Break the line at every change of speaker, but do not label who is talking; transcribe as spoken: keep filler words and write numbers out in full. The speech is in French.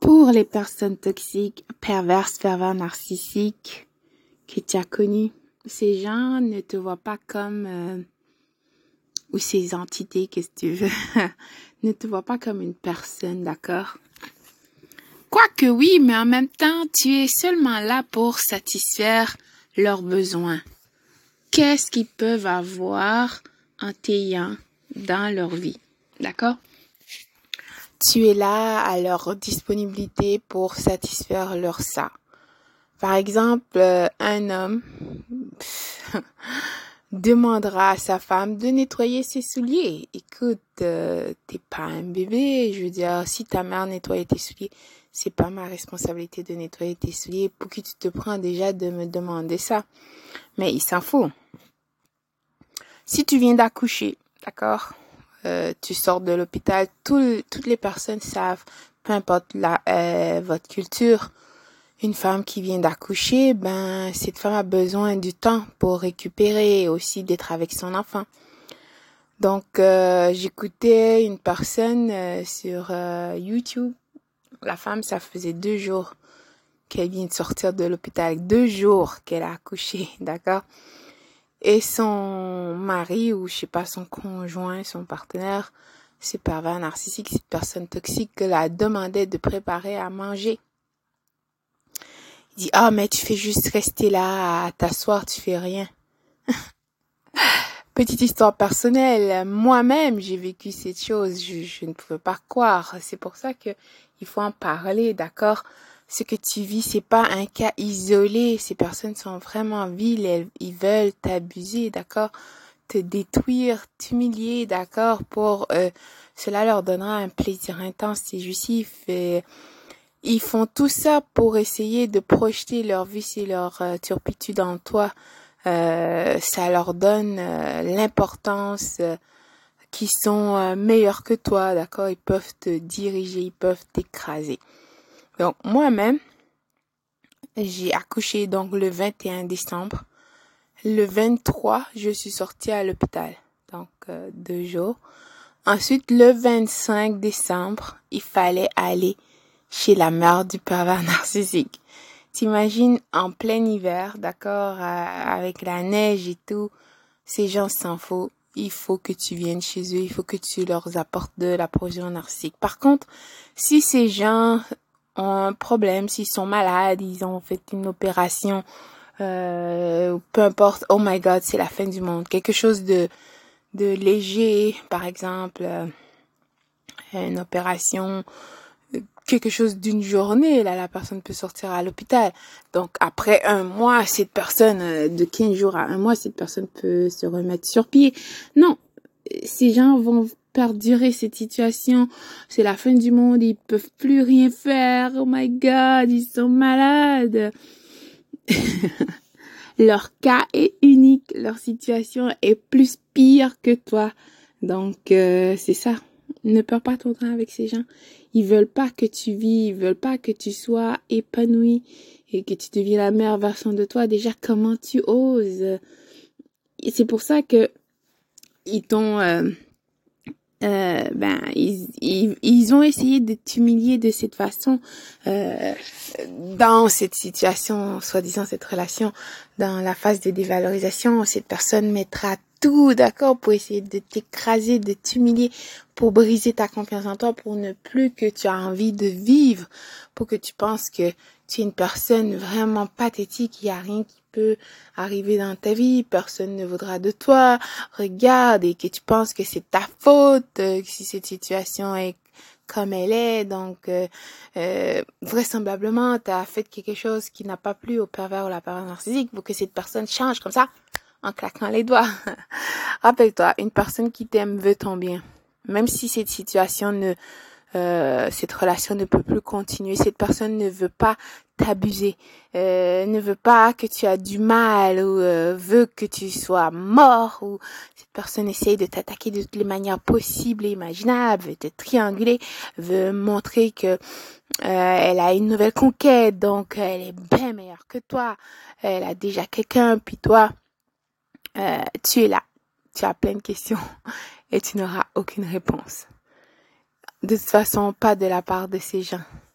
Pour les personnes toxiques, perverses, pervers, narcissiques que tu as connus, ces gens ne te voient pas comme, euh, ou ces entités, qu'est-ce que tu veux, ne te voient pas comme une personne, d'accord? Quoique oui, mais en même temps, tu es seulement là pour satisfaire leurs besoins. Qu'est-ce qu'ils peuvent avoir en t'ayant dans leur vie, d'accord? Tu es là à leur disponibilité pour satisfaire leur ça. Par exemple, euh, un homme demandera à sa femme de nettoyer ses souliers. Écoute, euh, t'es pas un bébé. Je veux dire, si ta mère nettoie tes souliers, c'est pas ma responsabilité de nettoyer tes souliers. Pour qui tu te prends déjà de me demander ça? Mais il s'en fout. Si tu viens d'accoucher, d'accord? Euh, tu sors de l'hôpital, tout, toutes les personnes savent, peu importe la, euh, votre culture, une femme qui vient d'accoucher, ben cette femme a besoin du temps pour récupérer et aussi d'être avec son enfant. Donc euh, j'écoutais une personne euh, sur euh, YouTube. La femme, ça faisait deux jours qu'elle vient de sortir de l'hôpital, deux jours qu'elle a accouché, d'accord? Et son mari, ou je sais pas, son conjoint, son partenaire, c'est pervers narcissique, cette personne toxique, que la demandait de préparer à manger. Il dit, ah, mais tu fais juste rester là à t'asseoir, tu fais rien. Petite histoire personnelle, moi-même, j'ai vécu cette chose, je, je ne pouvais pas croire. C'est pour ça que il faut en parler, d'accord? Ce que tu vis, c'est pas un cas isolé. Ces personnes sont vraiment viles, elles, ils veulent t'abuser, d'accord? Te détruire, t'humilier, d'accord? Pour euh, cela leur donnera un plaisir intense et jouissif. Et ils font tout ça pour essayer de projeter leur vice et leur euh, turpitude en toi. Euh, ça leur donne euh, l'importance euh, qu'ils sont euh, meilleurs que toi, d'accord? Ils peuvent te diriger, ils peuvent t'écraser. Donc moi-même, j'ai accouché donc le vingt et un décembre. Le vingt-trois, je suis sortie à l'hôpital, donc euh, deux jours. Ensuite, le vingt-cinq décembre, il fallait aller chez la mère du pervers narcissique. T'imagines en plein hiver, d'accord, euh, avec la neige et tout, ces gens s'en foutent. Il faut que tu viennes chez eux, il faut que tu leur apportes de la provision narcissique. Par contre, si ces gens ont un problème, s'ils sont malades, ils ont fait une opération, euh, peu importe, oh my god, c'est la fin du monde. Quelque chose de, de léger, par exemple, euh, une opération, quelque chose d'une journée, là, la personne peut sortir à l'hôpital. Donc, après un mois, cette personne, euh, de quinze jours à un mois, cette personne peut se remettre sur pied. Non, ces gens vont perdurer cette situation. C'est la fin du monde, ils peuvent plus rien faire. Oh my god, ils sont malades. Leur cas est unique, leur situation est plus pire que toi. Donc, euh, c'est ça. Ne perds pas ton temps avec ces gens. Ils veulent pas que tu vis, ils veulent pas que tu sois épanoui et que tu deviennes la meilleure version de toi. Déjà, comment tu oses? Et c'est pour ça que ils t'ont... Euh, euh, ben ils, ils ils ont essayé de t'humilier de cette façon euh, dans cette situation, soi-disant cette relation, dans la phase de dévalorisation. Cette personne mettra tout, d'accord, pour essayer de t'écraser, de t'humilier, pour briser ta confiance en toi, pour ne plus que tu as envie de vivre, pour que tu penses que tu es une personne vraiment pathétique, il n'y a rien qui peut arriver dans ta vie, personne ne voudra de toi, regarde, et que tu penses que c'est ta faute, euh, si cette situation est comme elle est, donc euh, euh, vraisemblablement, tu as fait quelque chose qui n'a pas plu au pervers ou la pervers narcissique pour que cette personne change comme ça, en claquant les doigts. Rappelle-toi, une personne qui t'aime veut ton bien. Même si cette situation ne, euh, cette relation ne peut plus continuer, cette personne ne veut pas t'abuser, euh, ne veut pas que tu as du mal ou euh, veut que tu sois mort, ou cette personne essaye de t'attaquer de toutes les manières possibles et imaginables, veut te trianguler, veut montrer que euh, elle a une nouvelle conquête, donc elle est bien meilleure que toi, elle a déjà quelqu'un, puis toi, euh, tu es là, tu as plein de questions et tu n'auras aucune réponse. De toute façon, pas de la part de ces gens.